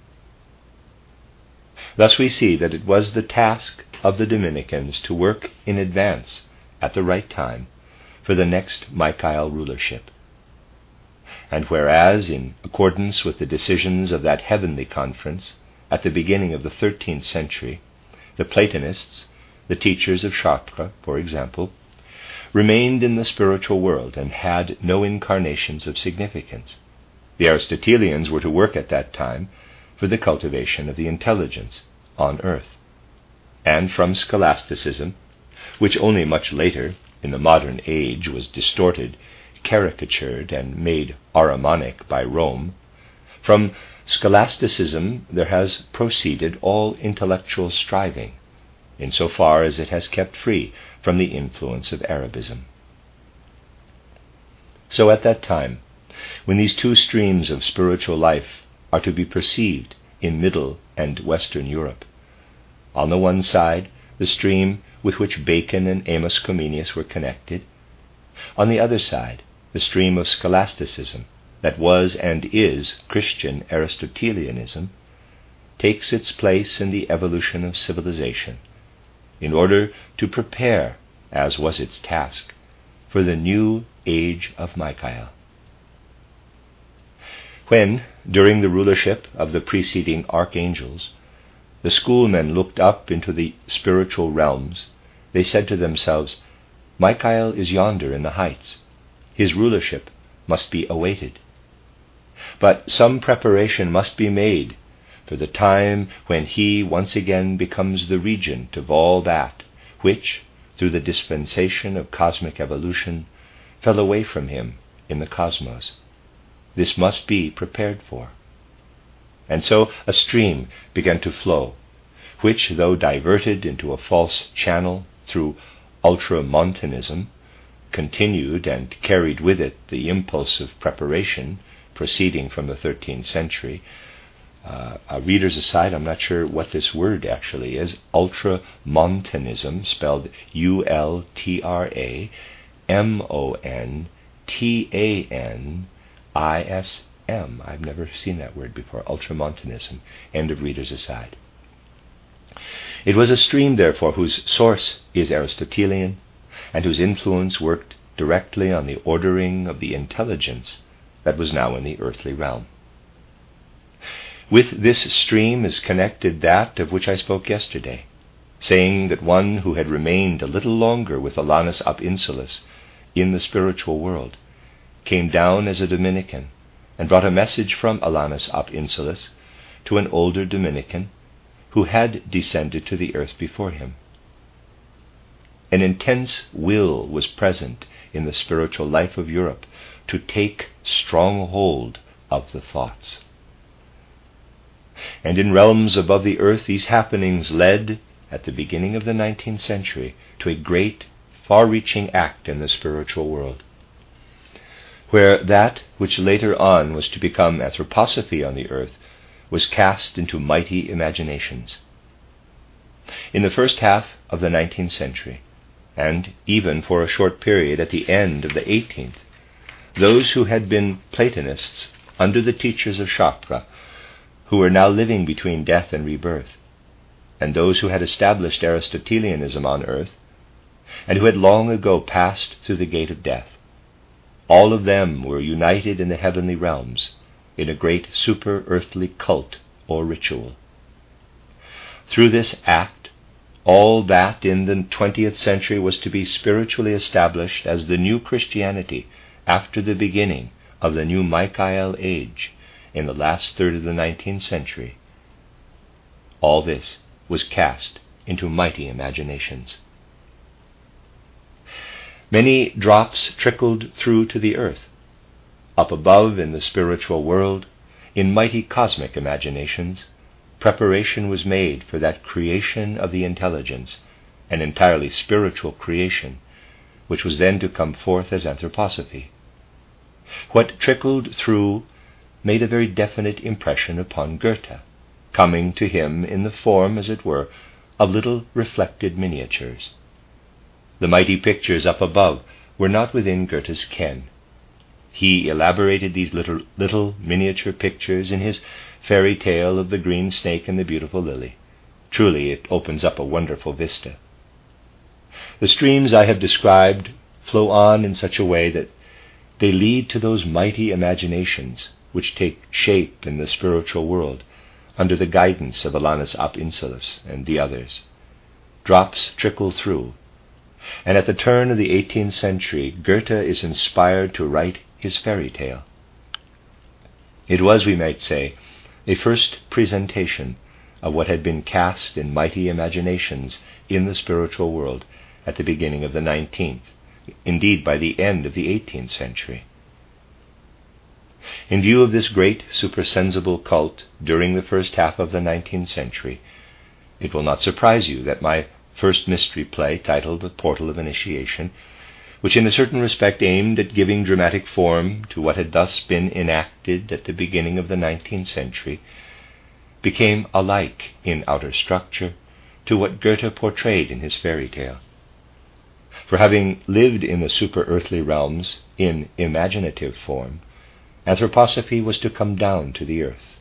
Thus we see that it was the task of the Dominicans to work in advance, at the right time, for the next Michael rulership. And whereas, in accordance with the decisions of that heavenly conference, at the beginning of the thirteenth century, the Platonists, the teachers of Chartres, for example, remained in the spiritual world and had no incarnations of significance, the Aristotelians were to work at that time for the cultivation of the intelligence on earth. And from scholasticism, which only much later, in the modern age, was distorted, caricatured, and made Ahrimanic by Rome, from scholasticism there has proceeded all intellectual striving, in so far as it has kept free from the influence of Arabism. So at that time, when these two streams of spiritual life are to be perceived in Middle and Western Europe, on the one side, the stream with which Bacon and Amos Comenius were connected, on the other side, the stream of scholasticism, that was and is Christian Aristotelianism, takes its place in the evolution of civilization, in order to prepare, as was its task, for the new age of Michael. When, during the rulership of the preceding archangels, the schoolmen looked up into the spiritual realms, they said to themselves, Michael is yonder in the heights. His rulership must be awaited. But some preparation must be made for the time when he once again becomes the regent of all that which, through the dispensation of cosmic evolution, fell away from him in the cosmos. This must be prepared for. And so a stream began to flow, which, though diverted into a false channel through ultramontanism, continued and carried with it the impulse of preparation proceeding from the thirteenth century. Uh, a reader's aside, I'm not sure what this word actually is. Ultramontanism, spelled U L T R A M O N T A N I S M. I've never seen that word before. Ultramontanism. End of reader's aside. It was a stream, therefore, whose source is Aristotelian, and whose influence worked directly on the ordering of the intelligence that was now in the earthly realm. With this stream is connected that of which I spoke yesterday, saying that one who had remained a little longer with Alanus ab Insulis in the spiritual world came down as a Dominican and brought a message from Alanus ab Insulis to an older Dominican who had descended to the earth before him. An intense will was present in the spiritual life of Europe to take strong hold of the thoughts. And in realms above the earth, these happenings led, at the beginning of the nineteenth century, to a great, far-reaching act in the spiritual world, where that which later on was to become anthroposophy on the earth was cast into mighty imaginations. In the first half of the nineteenth century, and even for a short period at the end of the eighteenth, those who had been Platonists under the teachers of Chartres, who were now living between death and rebirth, and those who had established Aristotelianism on earth, and who had long ago passed through the gate of death, all of them were united in the heavenly realms in a great super-earthly cult or ritual. Through this act, all that in the twentieth century was to be spiritually established as the new Christianity after the beginning of the new Michael age in the last third of the nineteenth century, all this was cast into mighty imaginations. Many drops trickled through to the earth. Up above in the spiritual world, in mighty cosmic imaginations, preparation was made for that creation of the intelligence, an entirely spiritual creation, which was then to come forth as anthroposophy. What trickled through made a very definite impression upon Goethe, coming to him in the form, as it were, of little reflected miniatures. The mighty pictures up above were not within Goethe's ken. He elaborated these little, little miniature pictures in his fairy tale of the green snake and the beautiful lily. Truly, it opens up a wonderful vista. The streams I have described flow on in such a way that they lead to those mighty imaginations which take shape in the spiritual world under the guidance of Alanus ab Insulis and the others. Drops trickle through, and at the turn of the eighteenth century, Goethe is inspired to write his fairy tale. It was, we might say, a first presentation of what had been cast in mighty imaginations in the spiritual world at the beginning of the nineteenth, indeed by the end of the eighteenth century. In view of this great supersensible cult during the first half of the nineteenth century, it will not surprise you that my first mystery play, titled The Portal of Initiation, which in a certain respect aimed at giving dramatic form to what had thus been enacted at the beginning of the nineteenth century, became alike in outer structure to what Goethe portrayed in his fairy tale. For having lived in the super-earthly realms in imaginative form, anthroposophy was to come down to the earth.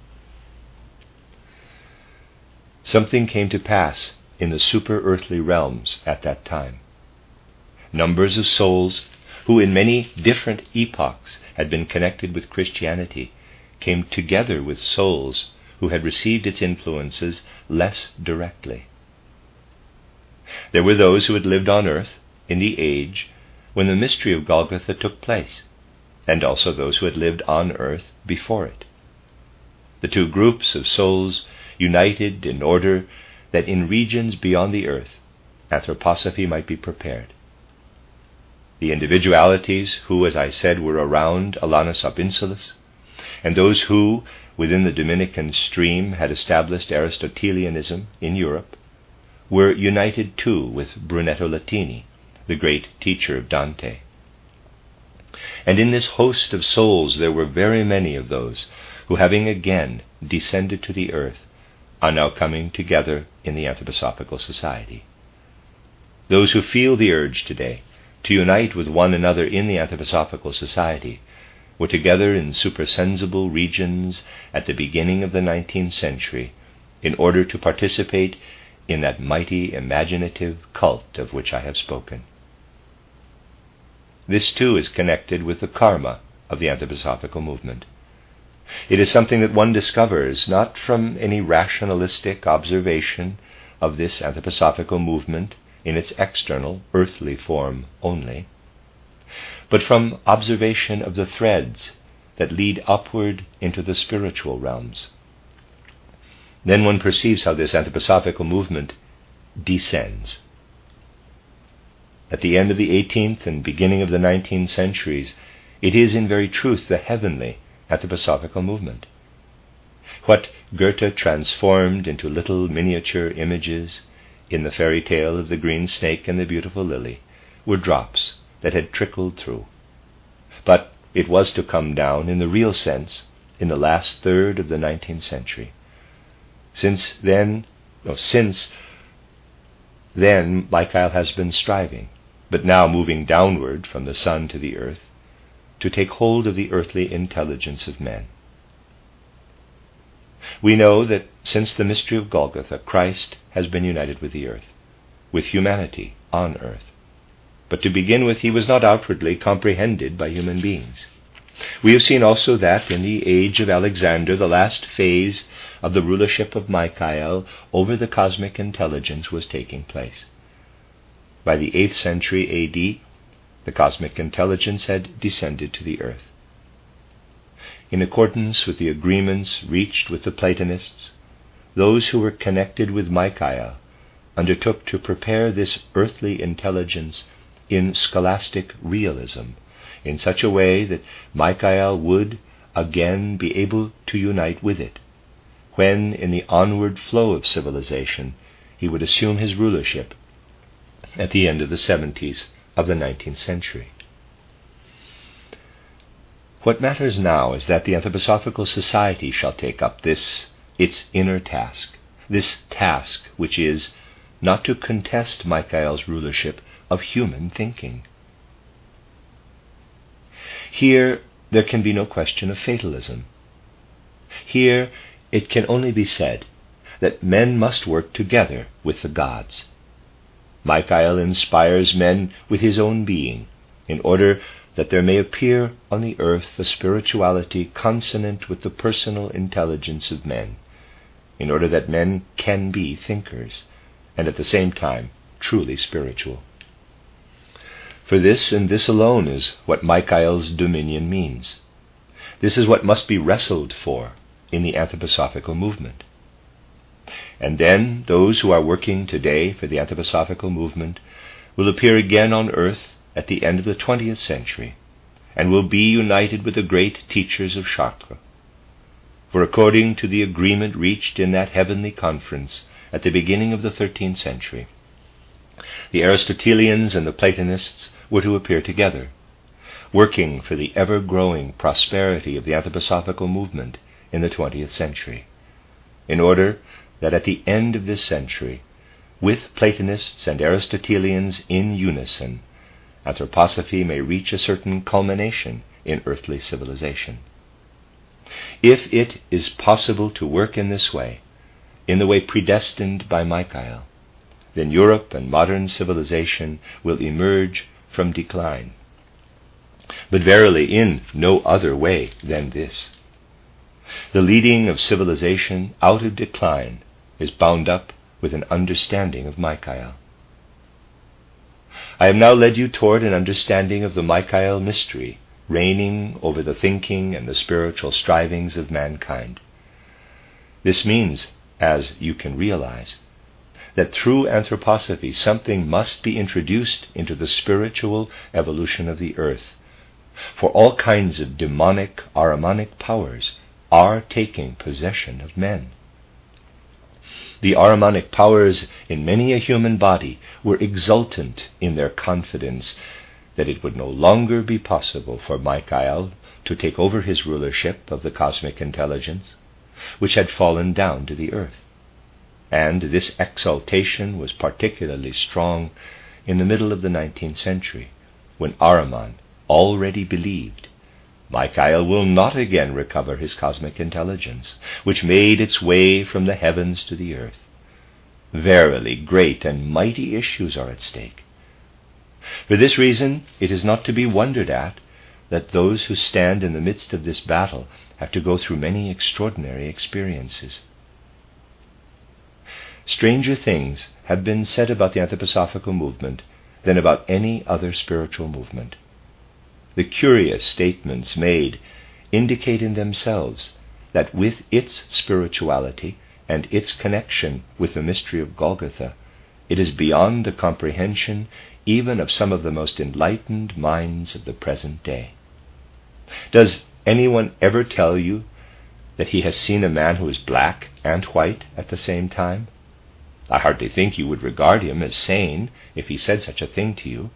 Something came to pass in the super-earthly realms at that time. Numbers of souls who in many different epochs had been connected with Christianity came together with souls who had received its influences less directly. There were those who had lived on earth in the age when the mystery of Golgotha took place, and also those who had lived on earth before it. The two groups of souls united in order that in regions beyond the earth, anthroposophy might be prepared. The individualities who, as I said, were around Alanus ab Insulis, and those who, within the Dominican stream, had established Aristotelianism in Europe, were united too with Brunetto Latini, the great teacher of Dante. And in this host of souls there were very many of those who, having again descended to the earth, are now coming together in the Anthroposophical Society. Those who feel the urge today to unite with one another in the Anthroposophical Society were together in supersensible regions at the beginning of the nineteenth century in order to participate in that mighty imaginative cult of which I have spoken. This too is connected with the karma of the anthroposophical movement. It is something that one discovers not from any rationalistic observation of this anthroposophical movement in its external, earthly form only, but from observation of the threads that lead upward into the spiritual realms. Then one perceives how this anthroposophical movement descends. At the end of the eighteenth and beginning of the nineteenth centuries, it is in very truth the heavenly anthroposophical movement. What Goethe transformed into little miniature images in the fairy tale of the green snake and the beautiful lily were drops that had trickled through. But it was to come down in the real sense in the last third of the nineteenth century. Since then, no, since then, Michael has been striving, but now moving downward from the sun to the earth, to take hold of the earthly intelligence of men. We know that since the mystery of Golgotha, Christ has been united with the earth, with humanity on earth. But to begin with, he was not outwardly comprehended by human beings. We have seen also that in the age of Alexander, the last phase of the rulership of Michael over the cosmic intelligence was taking place. By the eighth century A D, the cosmic intelligence had descended to the earth. In accordance with the agreements reached with the Platonists, those who were connected with Michael undertook to prepare this earthly intelligence in scholastic realism, in such a way that Michael would again be able to unite with it, when in the onward flow of civilization he would assume his rulership at the end of the seventies of the nineteenth century. What matters now is that the Anthroposophical Society shall take up this, its inner task, this task which is not to contest Michael's rulership of human thinking. Here there can be no question of fatalism. Here it can only be said that men must work together with the gods. Michael inspires men with his own being, in order that there may appear on the earth a spirituality consonant with the personal intelligence of men, in order that men can be thinkers, and at the same time truly spiritual. For this and this alone is what Michael's dominion means. This is what must be wrestled for in the anthroposophical movement. And then those who are working today for the anthroposophical movement will appear again on earth at the end of the twentieth century, and will be united with the great teachers of Chartres. For according to the agreement reached in that heavenly conference at the beginning of the thirteenth century, the Aristotelians and the Platonists were to appear together, working for the ever-growing prosperity of the anthroposophical movement in the twentieth century, in order that at the end of this century, with Platonists and Aristotelians in unison, anthroposophy may reach a certain culmination in earthly civilization. If it is possible to work in this way, in the way predestined by Michael, then Europe and modern civilization will emerge from decline. But verily in no other way than this. The leading of civilization out of decline is bound up with an understanding of Michael. I have now led you toward an understanding of the Michael mystery reigning over the thinking and the spiritual strivings of mankind. This means, as you can realize, that through anthroposophy something must be introduced into the spiritual evolution of the earth, for all kinds of demonic, Ahrimanic powers are taking possession of men. The Ahrimanic powers in many a human body were exultant in their confidence that it would no longer be possible for Michael to take over his rulership of the cosmic intelligence, which had fallen down to the earth. And this exultation was particularly strong in the middle of the nineteenth century, when Ahriman already believed Michael will not again recover his cosmic intelligence, which made its way from the heavens to the earth. Verily, great and mighty issues are at stake. For this reason, it is not to be wondered at that those who stand in the midst of this battle have to go through many extraordinary experiences. Stranger things have been said about the anthroposophical movement than about any other spiritual movement. The curious statements made indicate in themselves that with its spirituality and its connection with the mystery of Golgotha, it is beyond the comprehension even of some of the most enlightened minds of the present day. Does anyone ever tell you that he has seen a man who is black and white at the same time? I hardly think you would regard him as sane if he said such a thing to you.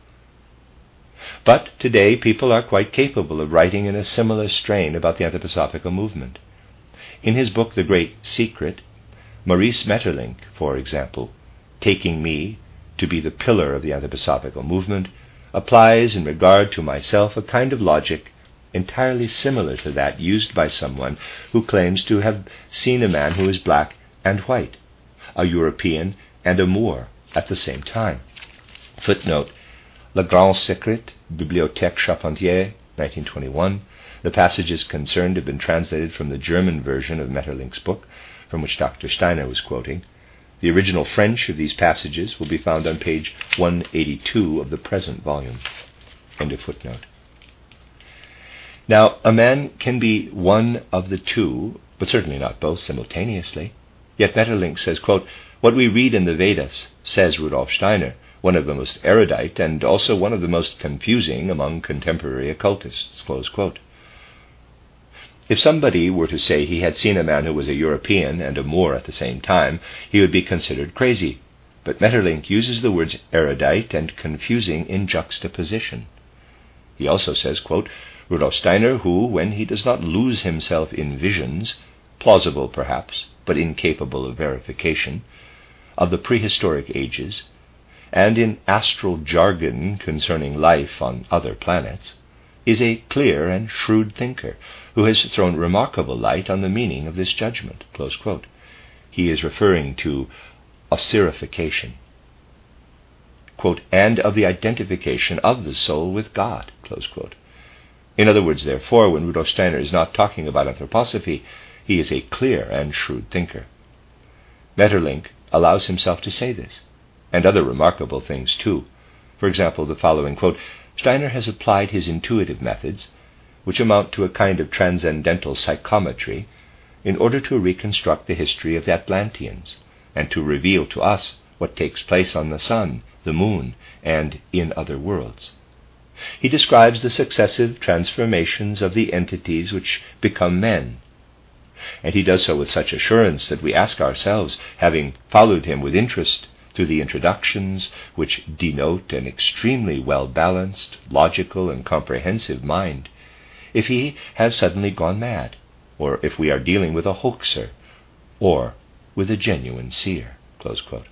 But today people are quite capable of writing in a similar strain about the anthroposophical movement. In his book The Great Secret, Maurice Maeterlinck, for example, taking me to be the pillar of the anthroposophical movement, applies in regard to myself a kind of logic entirely similar to that used by someone who claims to have seen a man who is black and white, a European and a Moor at the same time. Footnote: Le Grand Secret, Bibliothèque Charpentier, nineteen twenty-one. The passages concerned have been translated from the German version of Maeterlinck's book, from which Doctor Steiner was quoting. The original French of these passages will be found on page one eighty-two of the present volume. End of footnote. Now, a man can be one of the two, but certainly not both simultaneously. Yet Maeterlinck says, quote, "What we read in the Vedas," says Rudolf Steiner, one of the most erudite and also one of the most confusing among contemporary occultists, close quote. If somebody were to say he had seen a man who was a European and a Moor at the same time, he would be considered crazy. But Maeterlinck uses the words erudite and confusing in juxtaposition. He also says, quote, "Rudolf Steiner, who, when he does not lose himself in visions, plausible perhaps, but incapable of verification, of the prehistoric ages, and in astral jargon concerning life on other planets, is a clear and shrewd thinker, who has thrown remarkable light on the meaning of this judgment," close quote. He is referring to ossirification, quote, "and of the identification of the soul with God," close quote. In other words, therefore, when Rudolf Steiner is not talking about anthroposophy, he is a clear and shrewd thinker. Maeterlinck allows himself to say this, and other remarkable things too. For example, the following, quote, "Steiner has applied his intuitive methods, which amount to a kind of transcendental psychometry, in order to reconstruct the history of the Atlanteans, and to reveal to us what takes place on the sun, the moon, and in other worlds. He describes the successive transformations of the entities which become men, and he does so with such assurance that we ask ourselves, having followed him with interest through the introductions which denote an extremely well-balanced, logical, and comprehensive mind, if he has suddenly gone mad, or if we are dealing with a hoaxer, or with a genuine seer," close quote.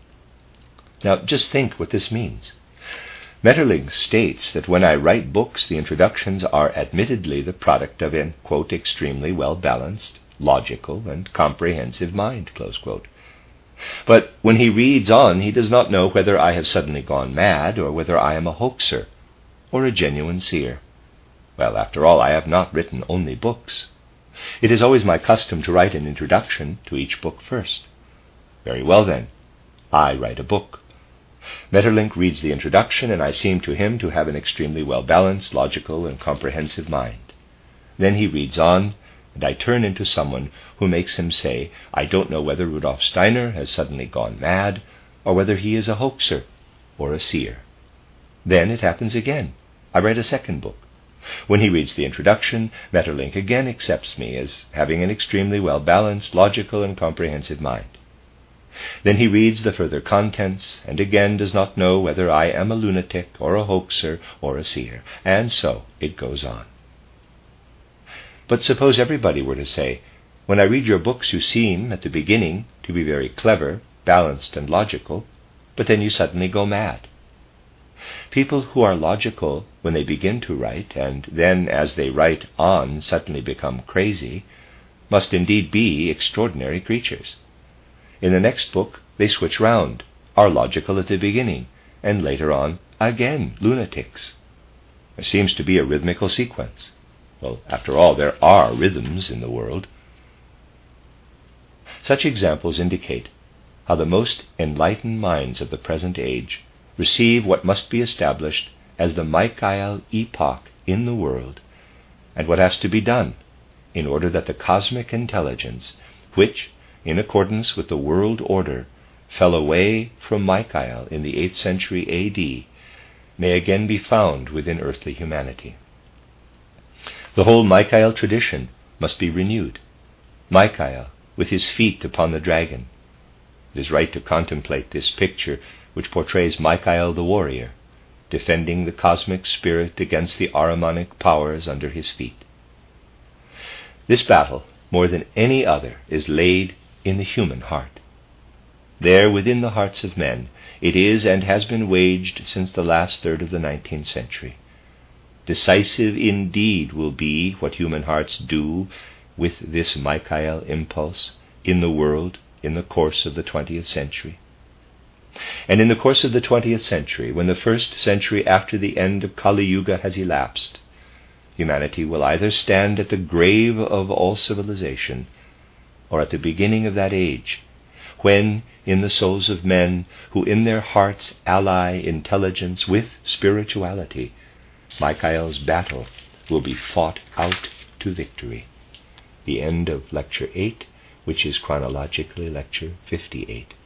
Now, just think what this means. Maeterlinck states that when I write books, the introductions are admittedly the product of an, quote, "extremely well-balanced, logical, and comprehensive mind," close quote. But when he reads on, he does not know whether I have suddenly gone mad, or whether I am a hoaxer, or a genuine seer. Well, after all, I have not written only books. It is always my custom to write an introduction to each book first. Very well, then, I write a book. Maeterlinck reads the introduction, and I seem to him to have an extremely well-balanced, logical, and comprehensive mind. Then he reads on, and I turn into someone who makes him say, I don't know whether Rudolf Steiner has suddenly gone mad, or whether he is a hoaxer or a seer. Then it happens again. I write a second book. When he reads the introduction, Maeterlinck again accepts me as having an extremely well-balanced, logical, and comprehensive mind. Then he reads the further contents, and again does not know whether I am a lunatic, or a hoaxer, or a seer, and so it goes on. But suppose everybody were to say, when I read your books you seem, at the beginning, to be very clever, balanced, and logical, but then you suddenly go mad. People who are logical when they begin to write, and then as they write on suddenly become crazy, must indeed be extraordinary creatures. In the next book they switch round, are logical at the beginning, and later on, again, lunatics. There seems to be a rhythmical sequence. Well, after all, there are rhythms in the world. Such examples indicate how the most enlightened minds of the present age receive what must be established as the Michael epoch in the world, and what has to be done in order that the cosmic intelligence, which, in accordance with the world order, fell away from Michael in the eighth century A D, may again be found within earthly humanity. The whole Michael tradition must be renewed. Michael, with his feet upon the dragon. It is right to contemplate this picture which portrays Michael the warrior, defending the cosmic spirit against the Ahrimanic powers under his feet. This battle, more than any other, is laid in the human heart. There, within the hearts of men, it is and has been waged since the last third of the nineteenth century. Decisive indeed will be what human hearts do with this Michael impulse in the world in the course of the twentieth century. And in the course of the twentieth century, when the first century after the end of Kali Yuga has elapsed, humanity will either stand at the grave of all civilization, or at the beginning of that age, when, in the souls of men who in their hearts ally intelligence with spirituality, Michael's battle will be fought out to victory. The end of Lecture eight, which is chronologically Lecture fifty-eight.